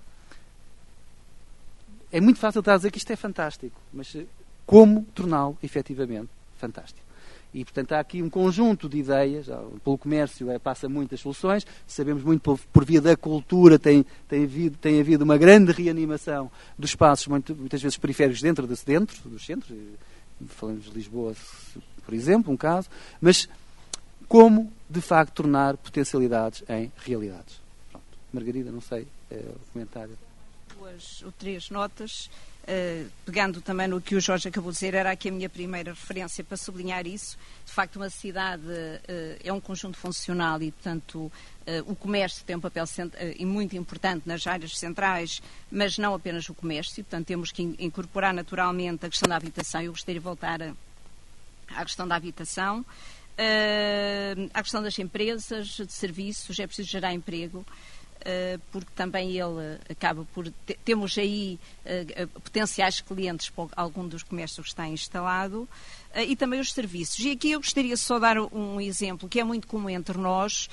é muito fácil estar a dizer que isto é fantástico, mas como torná-lo efetivamente fantástico? E, portanto, há aqui um conjunto de ideias. Pelo comércio passa muitas soluções. Sabemos muito por via da cultura tem havido uma grande reanimação dos espaços, muitas vezes periféricos dentro dos centros. Falamos de Lisboa, por exemplo, um caso. Mas como, de facto, tornar potencialidades em realidades? Pronto. Margarida, não sei, o comentário. 2 ou 3 notas. Pegando também no que o Jorge acabou de dizer, era aqui a minha primeira referência para sublinhar isso. De facto, uma cidade é um conjunto funcional e, portanto, o comércio tem um papel muito importante nas áreas centrais, mas não apenas o comércio. Portanto, temos que incorporar naturalmente a questão da habitação. Eu gostaria de voltar à questão da habitação, à questão das empresas, de serviços, é preciso gerar emprego, porque também ele acaba por... Temos aí potenciais clientes para algum dos comércios que está instalado, e também os serviços. E aqui eu gostaria só de dar um exemplo que é muito comum entre nós,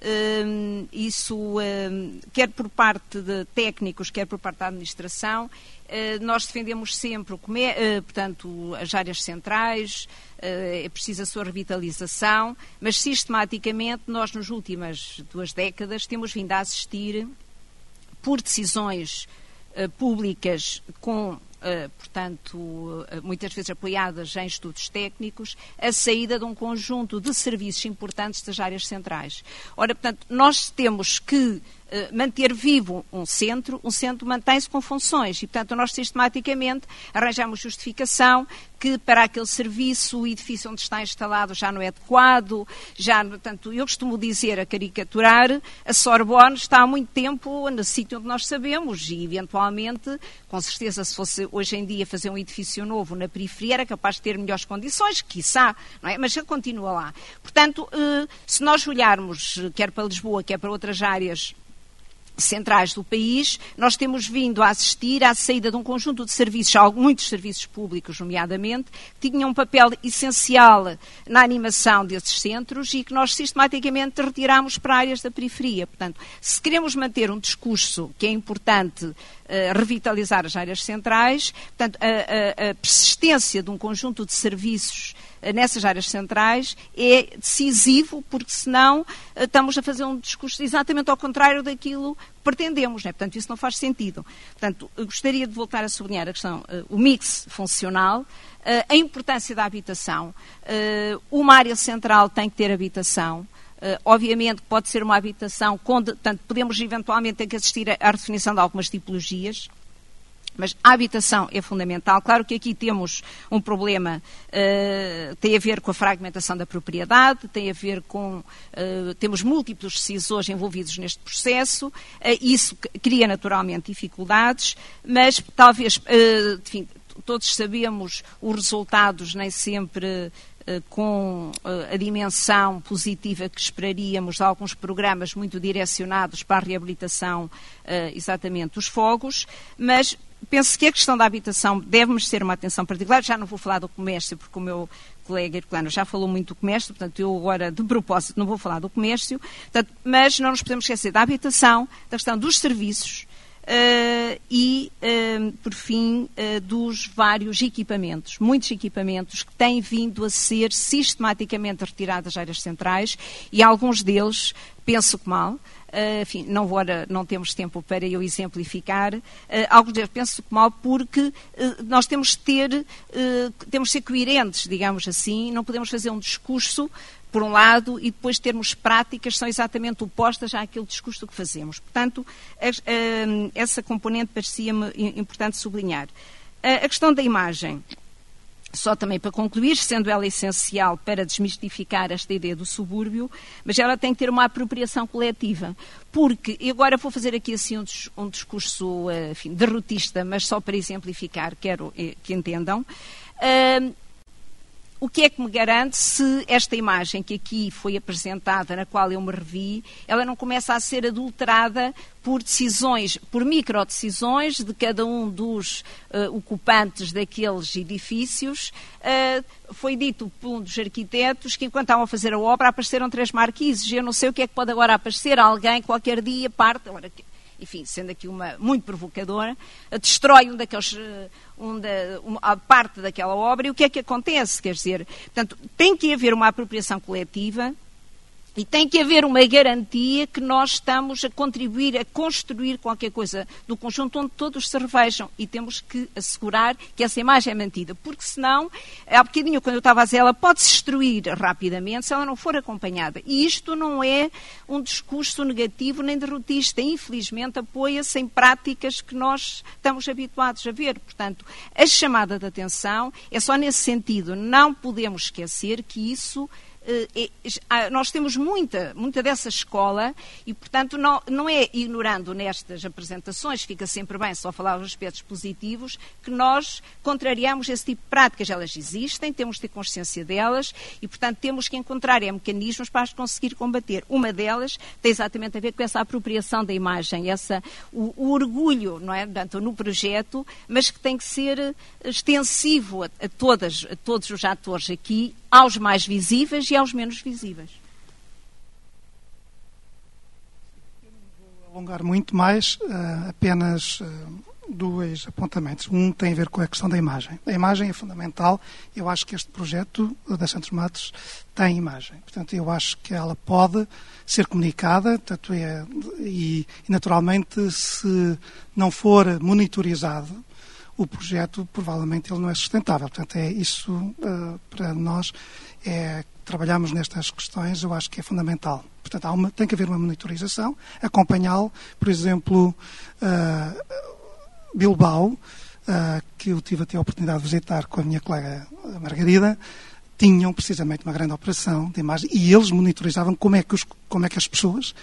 quer por parte de técnicos, quer por parte da administração. Nós defendemos sempre portanto, as áreas centrais, é preciso a sua revitalização, mas sistematicamente nós nas últimas 2 décadas temos vindo a assistir, por decisões públicas com portanto, muitas vezes apoiadas em estudos técnicos, a saída de um conjunto de serviços importantes das áreas centrais. Ora, portanto, nós temos que manter vivo um centro mantém-se com funções e, portanto, nós sistematicamente arranjamos justificação que para aquele serviço o edifício onde está instalado já não é adequado, portanto, eu costumo dizer, a caricaturar, a Sorbonne está há muito tempo no sítio onde nós sabemos e, eventualmente, com certeza, se fosse hoje em dia fazer um edifício novo na periferia, era capaz de ter melhores condições, quiçá, não é? Mas ele continua lá. Portanto, se nós olharmos, quer para Lisboa, quer para outras áreas centrais do país, nós temos vindo a assistir à saída de um conjunto de serviços, muitos serviços públicos, nomeadamente, que tinham um papel essencial na animação desses centros e que nós sistematicamente retiramos para áreas da periferia. Portanto, se queremos manter um discurso que é importante revitalizar as áreas centrais, portanto, a persistência de um conjunto de serviços nessas áreas centrais é decisivo, porque senão estamos a fazer um discurso exatamente ao contrário daquilo que pretendemos, não é? Portanto, isso não faz sentido. Portanto, eu gostaria de voltar a sublinhar a questão, o mix funcional, a importância da habitação. Uma área central tem que ter habitação. Obviamente pode ser uma habitação, portanto, podemos eventualmente ter que assistir à redefinição de algumas tipologias, mas a habitação é fundamental. Claro que aqui temos um problema, tem a ver com a fragmentação da propriedade, tem a ver com... temos múltiplos decisores envolvidos neste processo, isso cria naturalmente dificuldades, mas talvez, enfim, todos sabemos os resultados nem sempre... com a dimensão positiva que esperaríamos de alguns programas muito direcionados para a reabilitação exatamente dos fogos, mas penso que a questão da habitação deve merecer uma atenção particular. Já não vou falar do comércio, porque o meu colega Herculano já falou muito do comércio, portanto eu agora de propósito não vou falar do comércio, portanto, mas não nos podemos esquecer da habitação, da questão dos serviços, e, por fim, dos vários equipamentos, muitos equipamentos que têm vindo a ser sistematicamente retirados das áreas centrais e alguns deles, penso que mal, enfim, não temos tempo para eu exemplificar, alguns deles penso que mal porque nós temos de ser coerentes, digamos assim, não podemos fazer um discurso por um lado, e depois termos práticas que são exatamente opostas àquele discurso que fazemos. Portanto, essa componente parecia-me importante sublinhar. A questão da imagem, só também para concluir, sendo ela essencial para desmistificar esta ideia do subúrbio, mas ela tem que ter uma apropriação coletiva, porque, e agora vou fazer aqui assim um discurso, enfim, derrotista, mas só para exemplificar, quero que entendam. O que é que me garante se esta imagem que aqui foi apresentada, na qual eu me revi, ela não começa a ser adulterada por decisões, por microdecisões de cada um dos ocupantes daqueles edifícios? Foi dito por um dos arquitetos que enquanto estavam a fazer a obra apareceram 3 marquises. Eu não sei o que é que pode agora aparecer. Alguém qualquer dia parte... Enfim, sendo aqui uma muito provocadora, destrói a parte daquela obra, e o que é que acontece? Quer dizer, portanto, tem que haver uma apropriação coletiva e tem que haver uma garantia que nós estamos a contribuir a construir qualquer coisa do conjunto onde todos se revejam, e temos que assegurar que essa imagem é mantida, porque senão, há bocadinho quando eu estava a dizer, ela pode se destruir rapidamente se ela não for acompanhada, e isto não é um discurso negativo nem derrotista, infelizmente apoia-se em práticas que nós estamos habituados a ver. Portanto, a chamada de atenção é só nesse sentido. Não podemos esquecer que isso nós temos muita dessa escola e, portanto, não é ignorando nestas apresentações, fica sempre bem só falar os aspectos positivos, que nós contrariamos esse tipo de práticas. Elas existem, temos de ter consciência delas e, portanto, temos que encontrar mecanismos para as conseguir combater. Uma delas tem exatamente a ver com essa apropriação da imagem, o orgulho, não é? Portanto, no projeto, mas que tem que ser extensivo a todos os atores aqui, aos mais visíveis e aos menos visíveis. Eu não vou alongar muito mais, apenas dois apontamentos. Um tem a ver com a questão da imagem. A imagem é fundamental. Eu acho que este projeto da Santos Matos tem imagem. Portanto, eu acho que ela pode ser comunicada, e naturalmente, se não for monitorizado, o projeto, provavelmente, ele não é sustentável. Portanto, é isso, para nós, trabalhamos nestas questões, eu acho que é fundamental. Portanto, tem que haver uma monitorização, acompanhá-lo. Por exemplo, Bilbao, que eu tive até a oportunidade de visitar com a minha colega Margarida, tinham precisamente uma grande operação de imagem e eles monitorizavam como é que as pessoas...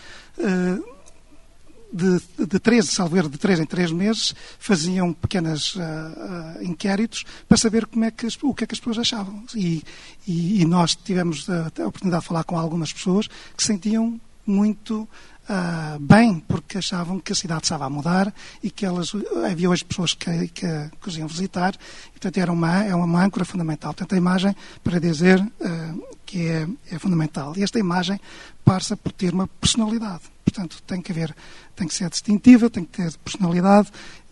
de 3 em 3 meses, faziam pequenos inquéritos para saber o que é que as pessoas achavam. E nós tivemos a oportunidade de falar com algumas pessoas que se sentiam muito bem, porque achavam que a cidade estava a mudar e que havia hoje pessoas que os iam visitar. E, portanto, é uma âncora fundamental. Portanto, a imagem, para dizer que é fundamental. E esta imagem passa por ter uma personalidade. Portanto, tem que ser distintiva, tem que ter personalidade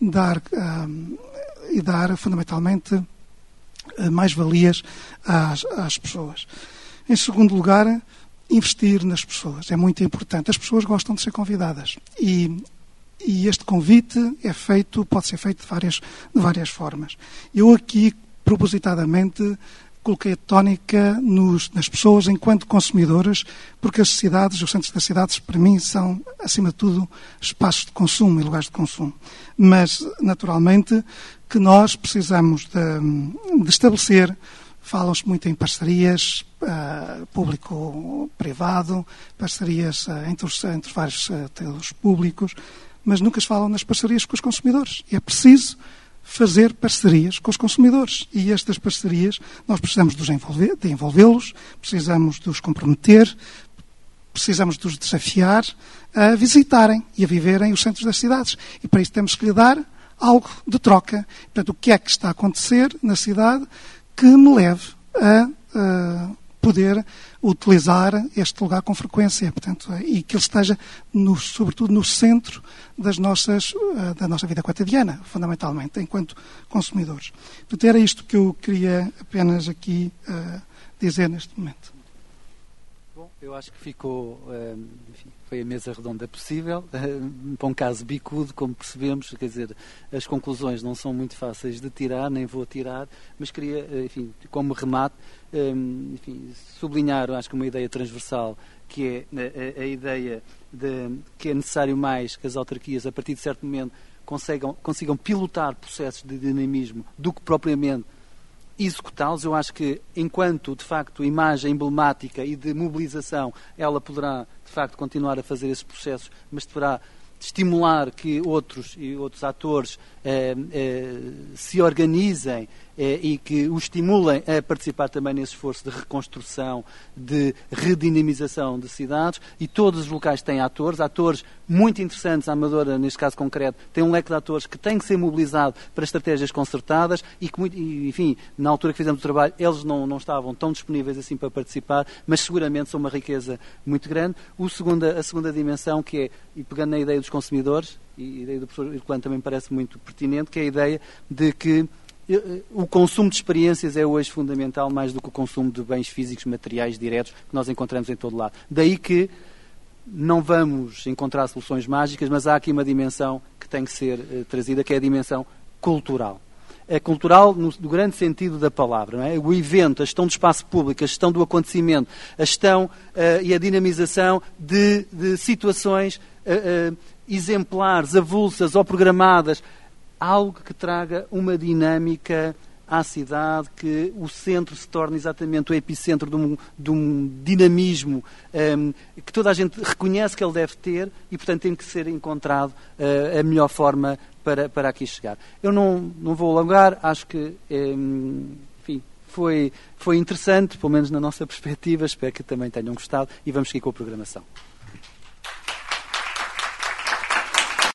e dar fundamentalmente mais-valias às pessoas. Em segundo lugar, investir nas pessoas. É muito importante. As pessoas gostam de ser convidadas. E este convite pode ser feito de várias formas. Eu aqui, propositadamente, coloquei a tónica nas pessoas enquanto consumidoras, porque as cidades, os centros das cidades, para mim, são, acima de tudo, espaços de consumo e lugares de consumo. Mas, naturalmente, que nós precisamos de estabelecer, falam-se muito em parcerias público-privado, parcerias entre vários setores públicos, mas nunca se falam nas parcerias com os consumidores. E é preciso fazer parcerias com os consumidores. E estas parcerias, nós precisamos de envolvê-los, precisamos de os comprometer, precisamos de os desafiar a visitarem e a viverem os centros das cidades. E para isso temos que lhe dar algo de troca. Portanto, o que é que está a acontecer na cidade que me leve a poder utilizar este lugar com frequência, portanto, e que ele esteja, sobretudo, no centro da nossa vida cotidiana, fundamentalmente, enquanto consumidores. Portanto, era isto que eu queria apenas aqui dizer neste momento. Bom, eu acho que ficou, enfim, foi a mesa redonda possível, para um caso bicudo, como percebemos, quer dizer, as conclusões não são muito fáceis de tirar, nem vou tirar, mas queria, enfim, como remate, enfim, sublinhar, acho que uma ideia transversal, que é a ideia de que é necessário mais que as autarquias, a partir de certo momento, consigam pilotar processos de dinamismo do que propriamente executá-los. Eu acho que, enquanto, de facto, imagem emblemática e de mobilização, ela poderá, de facto, continuar a fazer esses processos, mas deverá estimular que outros atores se organizem e que o estimulem a participar também nesse esforço de reconstrução, de redinamização de cidades, e todos os locais têm atores muito interessantes. A Amadora, neste caso concreto, tem um leque de atores que tem que ser mobilizado para estratégias concertadas e que, enfim, na altura que fizemos o trabalho, eles não estavam tão disponíveis assim para participar, mas seguramente são uma riqueza muito grande. A segunda dimensão, que é, e pegando na ideia dos consumidores, e a ideia do professor Herculano também parece muito pertinente, que é a ideia de que o consumo de experiências é hoje fundamental, mais do que o consumo de bens físicos, materiais diretos, que nós encontramos em todo lado. Daí que não vamos encontrar soluções mágicas, mas há aqui uma dimensão que tem que ser trazida, que é a dimensão cultural. É cultural no grande sentido da palavra, não é? O evento, a gestão do espaço público, a gestão do acontecimento, a gestão e a dinamização de situações exemplares, avulsas ou programadas, algo que traga uma dinâmica à cidade, que o centro se torne exatamente o epicentro de um dinamismo que toda a gente reconhece que ele deve ter e, portanto, tem que ser encontrado a melhor forma para aqui chegar. Eu não vou alongar, acho que enfim, foi interessante, pelo menos na nossa perspectiva, espero que também tenham gostado e vamos seguir com a programação.